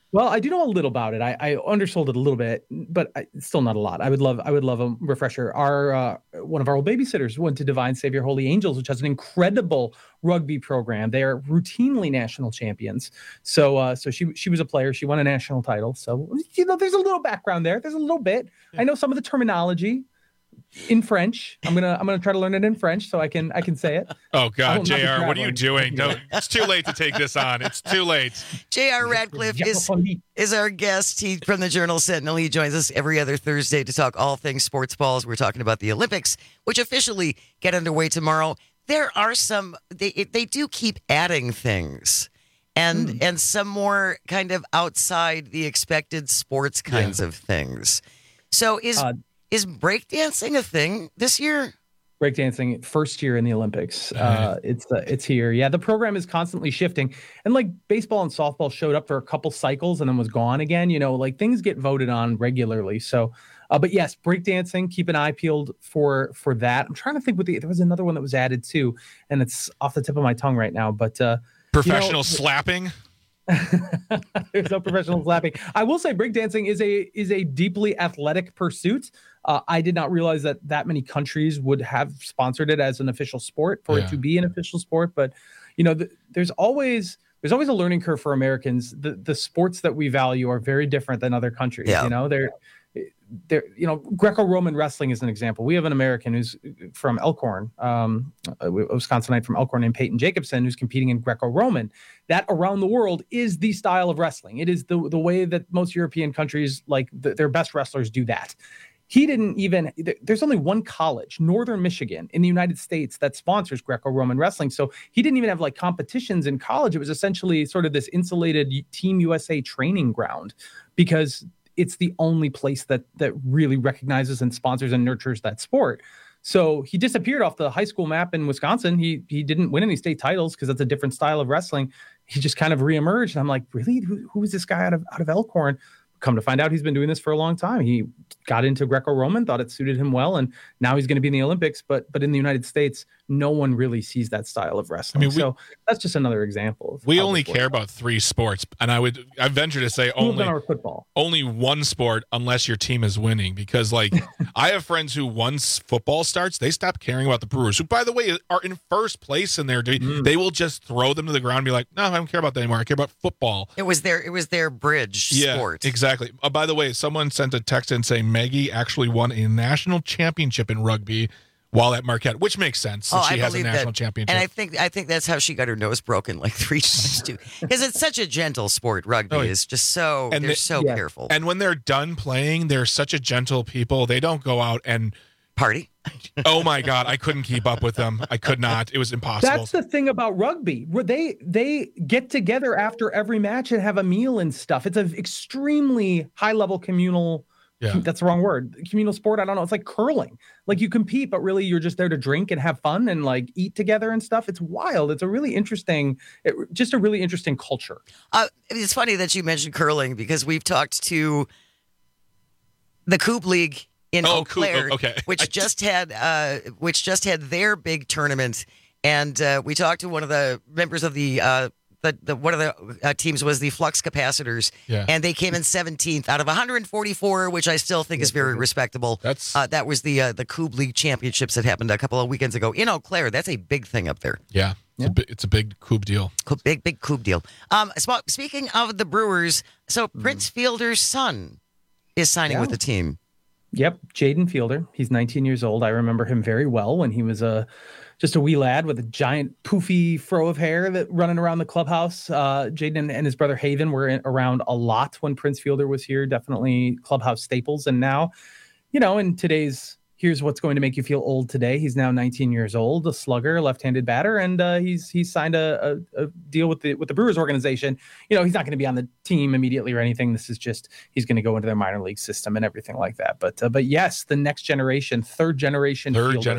Well, I do know a little about it. I undersold it a little bit, but still not a lot. I would love a refresher. Our one of our old babysitters went to Divine Savior Holy Angels, which has an incredible rugby program. They are routinely national champions. So she was a player. She won a national title. So there's a little background there. There's a little bit. I know some of the terminology in French. I'm gonna try to learn it in French so I can say it. Oh God, JR, what are you doing? No, it's too late to take this on. It's too late. JR Radcliffe is our guest. He from the Journal Sentinel. He joins us every other Thursday to talk all things sports balls. We're talking about the Olympics, which officially get underway tomorrow. There are some they do keep adding things. And some more kind of outside the expected sports kinds of things. So is breakdancing a thing this year? Breakdancing, first year in the Olympics. It's here. Yeah, the program is constantly shifting. And like baseball and softball showed up for a couple cycles and then was gone again. Like things get voted on regularly. So, but yes, breakdancing, keep an eye peeled for that. I'm trying to think there was another one that was added too, and it's off the tip of my tongue right now. But professional slapping. There's no professional slapping. I will say breakdancing is a deeply athletic pursuit. I did not realize that many countries would have sponsored it as an official sport for it to be an official sport. But there's always a learning curve for Americans. The sports that we value are very different than other countries. Yeah. They're Greco-Roman wrestling is an example. We have an American who's from Elkhorn, a Wisconsinite from Elkhorn named Peyton Jacobson, who's competing in Greco-Roman. That around the world is the style of wrestling. It is the way that most European countries, like their best wrestlers, do that. There's only one college, Northern Michigan, in the United States that sponsors Greco-Roman wrestling. So he didn't even have like competitions in college. It was essentially sort of this insulated Team USA training ground because it's the only place that really recognizes and sponsors and nurtures that sport. So he disappeared off the high school map in Wisconsin. He didn't win any state titles because that's a different style of wrestling. He just kind of reemerged. And I'm like, really? Who is this guy out of Elkhorn? Come to find out, he's been doing this for a long time. He got into Greco-Roman, thought it suited him well, and now he's going to be in the Olympics. But in the United States, no one really sees that style of wrestling. So that's just another example. We only care about 3 sports, and I venture to say only one sport unless your team is winning. Because like I have friends who once football starts, they stop caring about the Brewers, who by the way are in first place in their they will just throw them to the ground and be like, no, I don't care about that anymore. I care about football. It was their bridge sport. Exactly. By the way, someone sent a text in saying Maggie actually won a national championship in rugby while at Marquette, which makes sense. She has a national championship. And I think that's how she got her nose broken like 3 times too. Because it's such a gentle sport. Rugby is just so careful. And when they're done playing, they're such a gentle people. They don't go out and party. Oh my God, I couldn't keep up with them. I could not. It was impossible. That's the thing about rugby, where they get together after every match and have a meal and stuff. It's an extremely high level communal. Yeah. That's the wrong word. Communal sport. I don't know. It's like curling. Like you compete, but really you're just there to drink and have fun and like eat together and stuff. It's wild. It's a really interesting culture. It's funny that you mentioned curling because we've talked to the Coupe League in Eau Claire, which just had their big tournament, and we talked to one of the members of the one of the teams was the Flux Capacitors, and they came in 17th out of 144, which I still think is very respectable. That was the Coupe League Championships that happened a couple of weekends ago in Eau Claire. That's a big thing up there. Yeah. It's a big Coupe deal. Big Coupe deal. Speaking of the Brewers, so Prince Fielder's son is signing with the team. Yep, Jaden Fielder. He's 19 years old. I remember him very well when he was just a wee lad with a giant poofy fro of hair that running around the clubhouse. Jaden and his brother Haven were around a lot when Prince Fielder was here. Definitely clubhouse staples. And now, in today's here's what's going to make you feel old today. He's now 19 years old, a slugger, left-handed batter, and he's signed a deal with the Brewers organization. He's not going to be on the team immediately or anything. This is just he's going to go into their minor league system and everything like that. But yes, the next generation, third generation.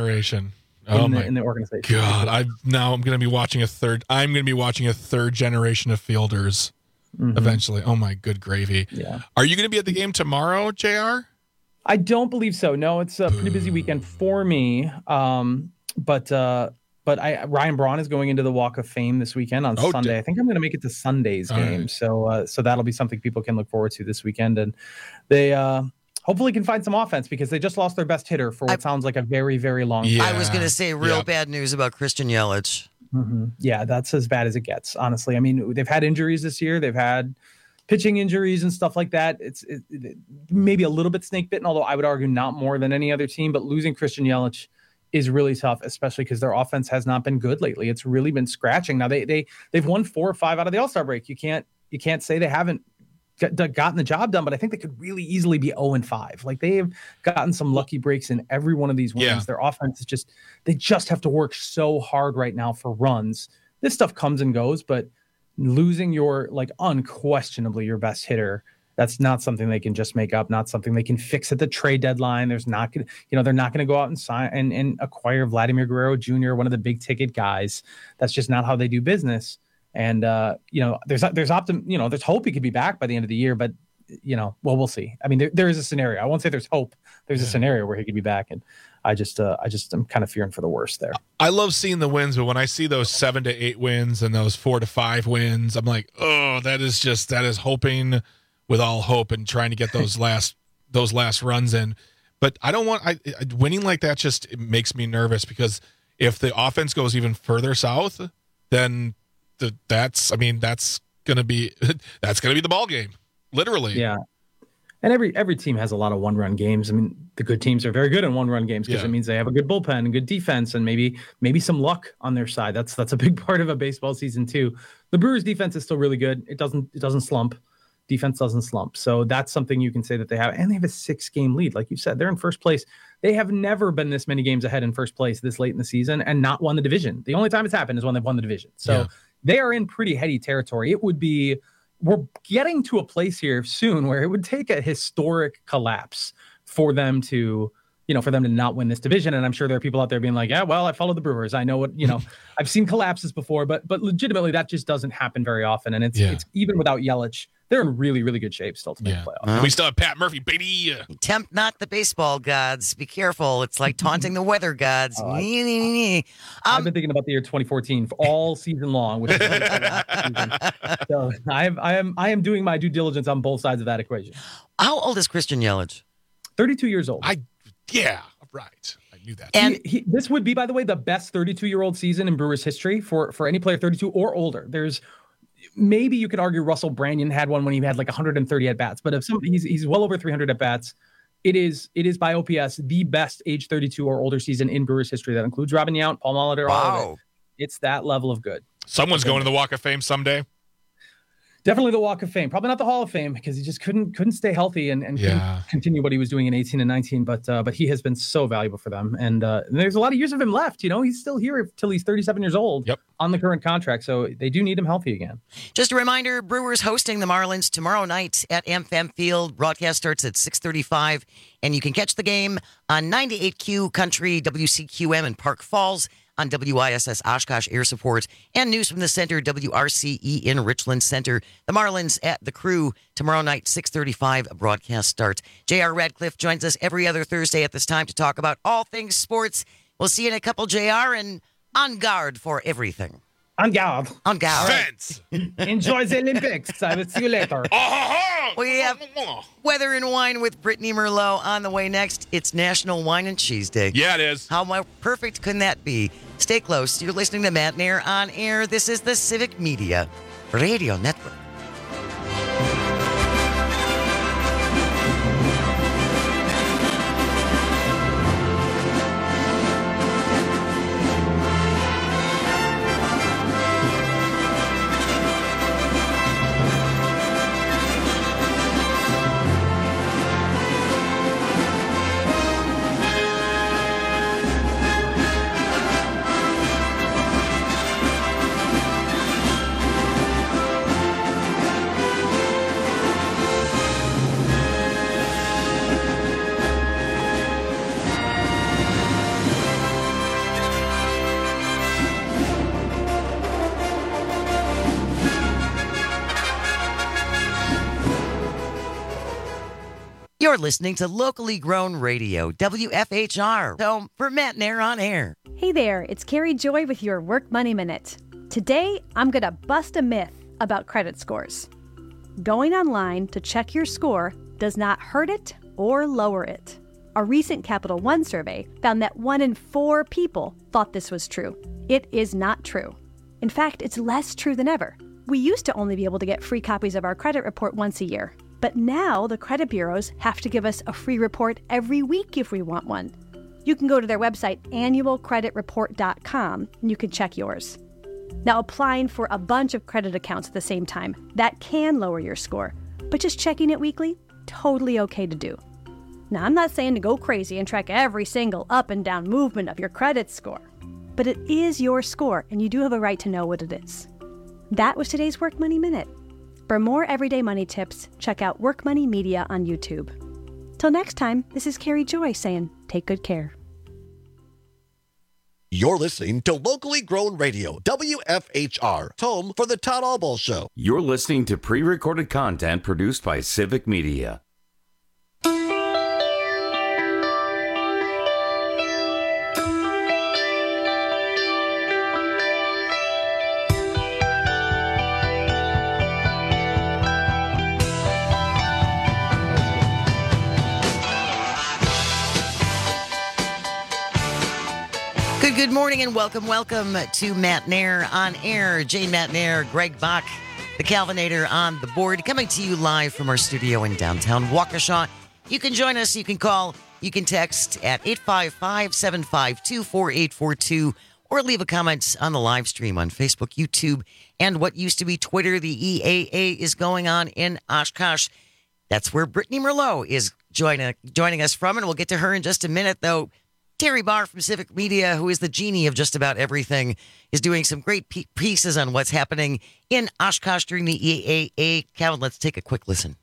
In the organization. God, I'm going to be watching a third generation of fielders eventually. Oh my good gravy. Yeah. Are you going to be at the game tomorrow, JR? I don't believe so. No, it's a pretty busy weekend for me. But but Ryan Braun is going into the Walk of Fame this weekend on Sunday. I think I'm going to make it to Sunday's game. Right. So that'll be something people can look forward to this weekend. And they hopefully can find some offense because they just lost their best hitter for what sounds like a very, very long time. I was going to say bad news about Christian Yelich. Mm-hmm. Yeah, that's as bad as it gets, honestly. I mean, they've had injuries this year. They've had pitching injuries and stuff like that. It's maybe a little bit snake bitten, although I would argue not more than any other team. But losing Christian Yelich is really tough, especially because their offense has not been good lately. It's really been scratching. Now they've won 4 or 5 out of the All-Star break. You can't say they haven't gotten the job done, but I think they could really easily be 0-5. Like they've gotten some lucky breaks in every one of these wins. Yeah. Their offense is they just have to work so hard right now for runs. This stuff comes and goes, but losing your unquestionably your best hitter, that's not something they can just make up, not something they can fix at the trade deadline. They're not going to go out and sign and acquire Vladimir Guerrero Jr., one of the big ticket guys. That's just not how they do business. And there's hope he could be back by the end of the year, but we'll see. I mean, there is a scenario. I won't say there's hope. There's a scenario where he could be back, and I just am kind of fearing for the worst there. I love seeing the wins, but when I see those 7 to 8 wins and those 4 to 5 wins, I'm like, oh, that is hoping with all hope and trying to get those last runs in. But I don't want winning like that. It makes me nervous because if the offense goes even further south, then that's gonna be the ball game, literally. Yeah, and every team has a lot of 1-run games. I mean, the good teams are very good in 1-run games because it means they have a good bullpen and good defense and maybe some luck on their side. That's a big part of a baseball season too. The Brewers' defense is still really good. It doesn't slump. Defense doesn't slump. So that's something you can say that they have. And they have a 6-game lead. Like you said, they're in first place. They have never been this many games ahead in first place this late in the season and not won the division. The only time it's happened is when they've won the division. So they are in pretty heady territory. We're getting to a place here soon where it would take a historic collapse for them to not win this division. And I'm sure there are people out there being like, yeah, well, I follow the Brewers. I know what, I've seen collapses before, but legitimately that just doesn't happen very often. And it's even without Yelich, they're in really, really good shape still to make playoffs. We still have Pat Murphy, baby. Tempt not the baseball gods. Be careful. It's like taunting the weather gods. I've been thinking about the year 2014 all season long. Which is so I am doing my due diligence on both sides of that equation. How old is Christian Yelich? 32 years old. Right. I knew that. And this would be, by the way, the best 32-year-old season in Brewers history for any player 32 or older. Maybe you could argue Russell Branyan had one when he had like 130 at bats, but if he's well over 300 at bats. It is by OPS the best age 32 or older season in Brewers history. That includes Robin Yount, Paul Molitor, all of it. It's that level of good. Someone's going to the Walk of Fame someday. Definitely the Walk of Fame. Probably not the Hall of Fame because he just couldn't stay healthy and couldn't continue what he was doing in 18 and 19. But he has been so valuable for them. And there's a lot of years of him left. He's still here till he's 37 years old on the current contract. So they do need him healthy again. Just a reminder, Brewers hosting the Marlins tomorrow night at AmFam Field. Broadcast starts at 6:35. And you can catch the game on 98Q Country, WCQM in Park Falls, on WISS Oshkosh Air Support, and News from the Center, WRCE in Richland Center. The Marlins at the Crew tomorrow night, 6:35 broadcast start. J.R. Radcliffe joins us every other Thursday at this time to talk about all things sports. We'll see you in a couple, J.R., and on guard for everything. On guard. On guard. Fence. Enjoy the Olympics. I will see you later. We have Weather and Wine with Brittany Merlot on the way next. It's National Wine and Cheese Day. Yeah, it is. How perfect can that be? Stay close. You're listening to Matt Nair on air. This is the Civic Media Radio Network. You're listening to locally grown radio, WFHR. So for Matt Nair on air. Hey there, it's Carrie Joy with your Work Money Minute. Today, I'm going to bust a myth about credit scores. Going online to check your score does not hurt it or lower it. A recent Capital One survey found that 1 in 4 people thought this was true. It is not true. In fact, it's less true than ever. We used to only be able to get free copies of our credit report once a year. But now the credit bureaus have to give us a free report every week if we want one. You can go to their website, annualcreditreport.com, and you can check yours. Now, applying for a bunch of credit accounts at the same time, that can lower your score. But just checking it weekly, totally okay to do. Now, I'm not saying to go crazy and track every single up and down movement of your credit score. But it is your score, and you do have a right to know what it is. That was today's Work Money Minute. For more everyday money tips, check out Work Money Media on YouTube. Till next time, this is Carrie Joy saying, take good care. You're listening to Locally Grown Radio, WFHR, home for the Todd Albaugh Show. You're listening to pre-recorded content produced by Civic Media. Good morning and welcome to Matt Nair on air. Jane Matt Nair, Greg Bach, the Calvinator on the board, coming to you live from our studio in downtown Waukesha. You can join us, you can call, you can text at 855-752-4842 or leave a comment on the live stream on Facebook, YouTube, and what used to be Twitter. The EAA is going on in Oshkosh. That's where Brittany Merlot is joining us from, and we'll get to her in just a minute, though. Terry Barr from Civic Media, who is the genie of just about everything, is doing some great pieces on what's happening in Oshkosh during the EAA. Calvin, let's take a quick listen.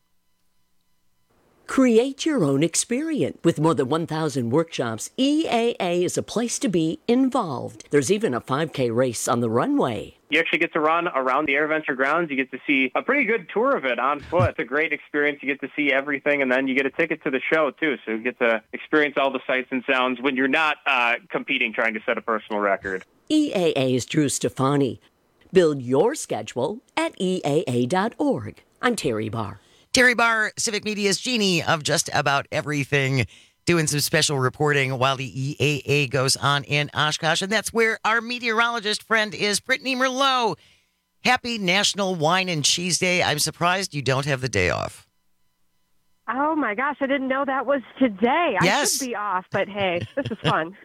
Create your own experience. With more than 1,000 workshops, EAA is a place to be involved. There's even a 5K race on the runway. You actually get to run around the AirVenture grounds. You get to see a pretty good tour of it on foot. It's a great experience. You get to see everything, and then you get a ticket to the show, too. So you get to experience all the sights and sounds when you're not competing, trying to set a personal record. EAA's Drew Stefani. Build your schedule at EAA.org. I'm Terry Barr. Terry Barr, Civic Media's genie of just about everything, doing some special reporting while the EAA goes on in Oshkosh. And that's where our meteorologist friend is, Brittany Merlot. Happy National Wine and Cheese Day. I'm surprised you don't have the day off. Oh, my gosh. I didn't know that was today. Yes. I should be off, but hey, this is fun.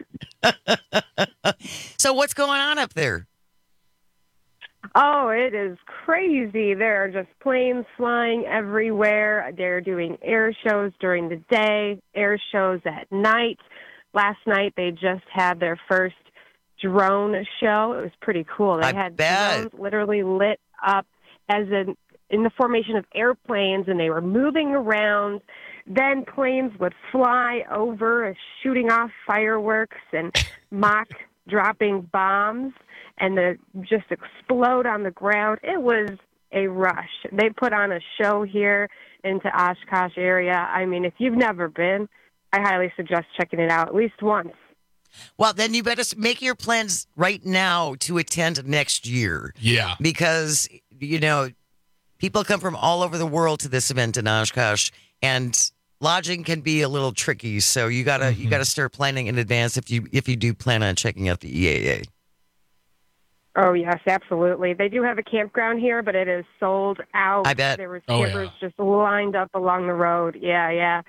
So what's going on up there? Oh, it is crazy. There are just planes flying everywhere. They're doing air shows during the day, air shows at night. Last night, they just had their first drone show. It was pretty cool. They had drones literally lit up as in the formation of airplanes, and they were moving around. Then planes would fly over, shooting off fireworks and mock dropping bombs, and just explode on the ground. It was a rush. They put on a show here into Oshkosh area. I mean, if you've never been, I highly suggest checking it out at least once. Well, then you better make your plans right now to attend next year. Yeah. Because, people come from all over the world to this event in Oshkosh, and lodging can be a little tricky. So you gotta start planning in advance if you do plan on checking out the EAA. Oh, yes, absolutely. They do have a campground here, but it is sold out. I bet. There were campers just lined up along the road. Yeah.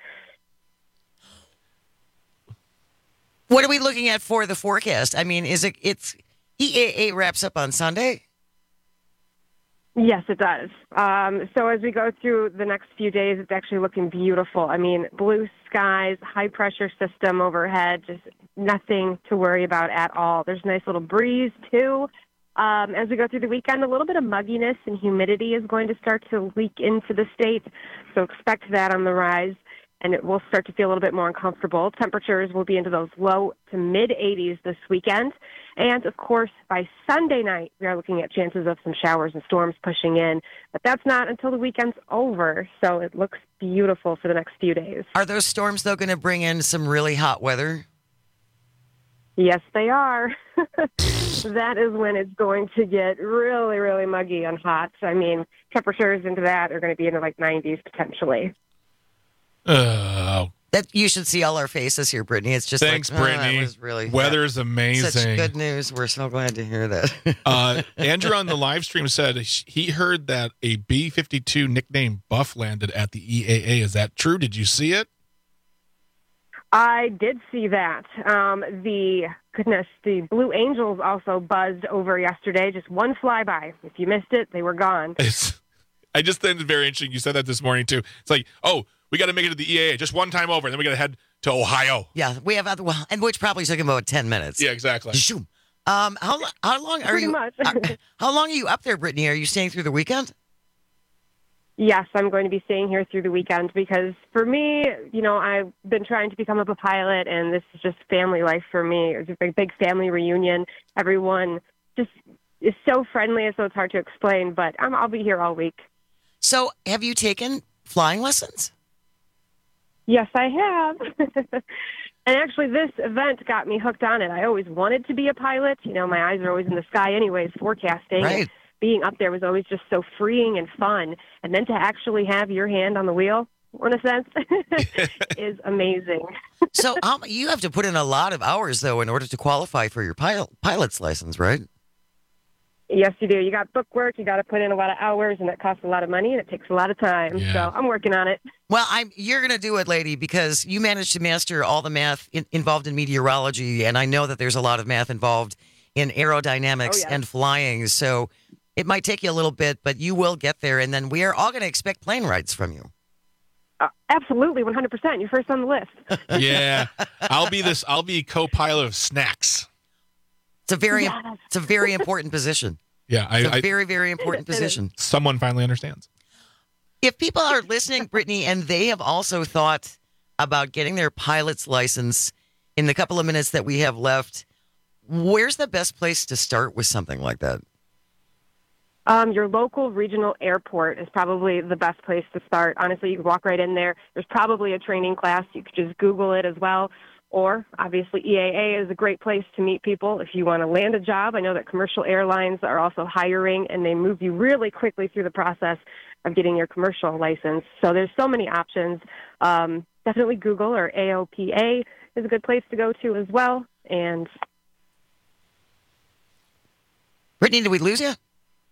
What are we looking at for the forecast? I mean, it's EAA wraps up on Sunday? Yes, it does. So as we go through the next few days, it's actually looking beautiful. I mean, blue skies, high pressure system overhead, just nothing to worry about at all. There's a nice little breeze, too. As we go through the weekend, a little bit of mugginess and humidity is going to start to leak into the state, so expect that on the rise, and it will start to feel a little bit more uncomfortable. Temperatures will be into those low to mid-80s this weekend, and, of course, by Sunday night, we are looking at chances of some showers and storms pushing in, but that's not until the weekend's over, so it looks beautiful for the next few days. Are those storms, though, going to bring in some really hot weather? Yes, they are. That is when it's going to get really, really muggy and hot. I mean, temperatures into that are going to be in the 90s potentially. That you should see all our faces here, Brittany. It's just thanks, Brittany. That was really, weather's amazing. Such good news. We're so glad to hear that. Andrew on the live stream said he heard that a B-52 nicknamed Buff landed at the EAA. Is that true? Did you see it? I did see that. The Blue Angels also buzzed over yesterday. Just one flyby. If you missed it, they were gone. I just think it's very interesting. You said that this morning, too. It's like, oh, we got to make it to the EAA just one time over, and then we got to head to Ohio. Yeah, we have and which probably took about 10 minutes. Yeah, exactly. How long are you? How long are you up there, Brittany? Are you staying through the weekend? Yes, I'm going to be staying here through the weekend because for me, I've been trying to become a pilot, and this is just family life for me. It's a big family reunion. Everyone just is so friendly, so it's hard to explain, but I'll be here all week. So have you taken flying lessons? Yes, I have. And actually, this event got me hooked on it. I always wanted to be a pilot. My eyes are always in the sky anyways, forecasting. Right. Being up there was always just so freeing and fun. And then to actually have your hand on the wheel, in a sense, is amazing. So you have to put in a lot of hours, though, in order to qualify for your pilot's license, right? Yes, you do. You got bookwork, you got to put in a lot of hours, and it costs a lot of money, and it takes a lot of time. Yeah. So I'm working on it. Well, you're going to do it, lady, because you managed to master all the math involved in meteorology, and I know that there's a lot of math involved in aerodynamics and flying, so it might take you a little bit, but you will get there, and then we are all going to expect plane rides from you. Absolutely, 100%. You're first on the list. Yeah, I'll be co-pilot of snacks. It's a very important position. Yeah, it's a very, very important position. Someone finally understands. If people are listening, Brittany, and they have also thought about getting their pilot's license in the couple of minutes that we have left, where's the best place to start with something like that? Your local regional airport is probably the best place to start. Honestly, you could walk right in there. There's probably a training class. You could just Google it as well. Or, obviously, EAA is a great place to meet people if you want to land a job. I know that commercial airlines are also hiring, and they move you really quickly through the process of getting your commercial license. So there's so many options. Definitely Google or AOPA is a good place to go to as well. And Brittany, did we lose you?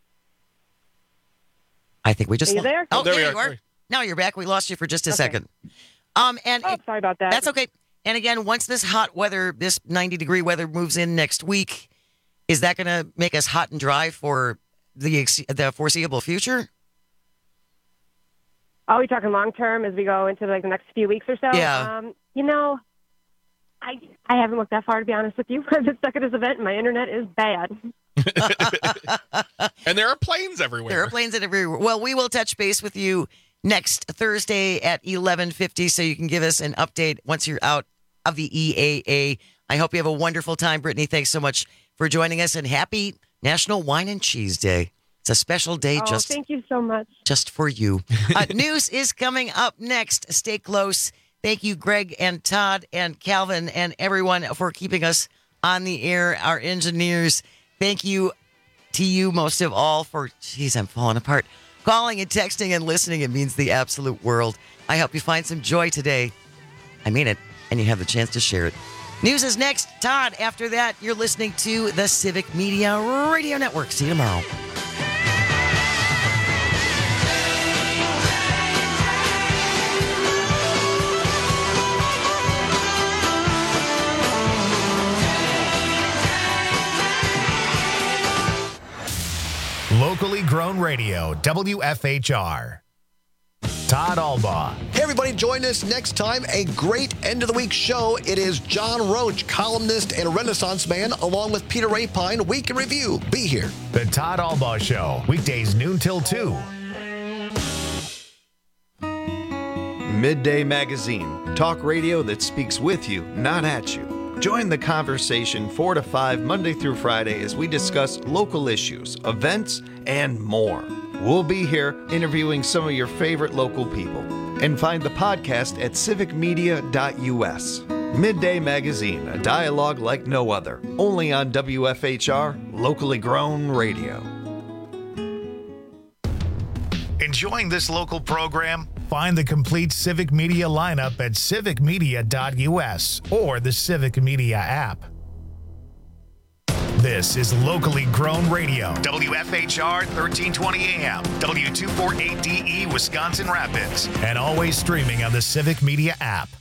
I think we just... Are you there? Oh, there you are. Now you're back. We lost you for just a second. Sorry about that. That's okay. And again, once this hot weather, this 90-degree weather moves in next week, is that going to make us hot and dry for the foreseeable future? Are we talking long-term as we go into the next few weeks or so? Yeah. I haven't looked that far, to be honest with you. I've been stuck at this event, and my internet is bad. And there are planes everywhere. Well, we will touch base with you next Thursday at 11:50, so you can give us an update once you're out of the EAA. I hope you have a wonderful time, Brittany. Thanks so much for joining us, and happy National Wine and Cheese Day. It's a special day. Thank you so much. Just for you. News is coming up next. Stay close. Thank you, Greg and Todd and Calvin and everyone for keeping us on the air, our engineers. Thank you to you most of all for, I'm falling apart. Calling and texting and listening, it means the absolute world. I hope you find some joy today. I mean it, and you have the chance to share it. News is next. Todd, after that, you're listening to the Civic Media Radio Network. See you tomorrow. Locally grown radio, WFHR. Todd Albaugh. Hey, everybody, join us next time. A great end of the week show. It is John Roach, columnist and Renaissance man, along with Peter Rapine. Week in Review. Be here. The Todd Albaugh Show, weekdays noon till 2. Midday Magazine. Talk radio that speaks with you, not at you. Join the conversation 4 to 5 Monday through Friday as we discuss local issues, events, and more. We'll be here interviewing some of your favorite local people. And find the podcast at civicmedia.us. Midday Magazine, a dialogue like no other. Only on WFHR, locally grown radio. Enjoying this local program? Find the complete Civic Media lineup at civicmedia.us or the Civic Media app. This is locally grown radio. WFHR 1320 AM, W248DE Wisconsin Rapids, and always streaming on the Civic Media app.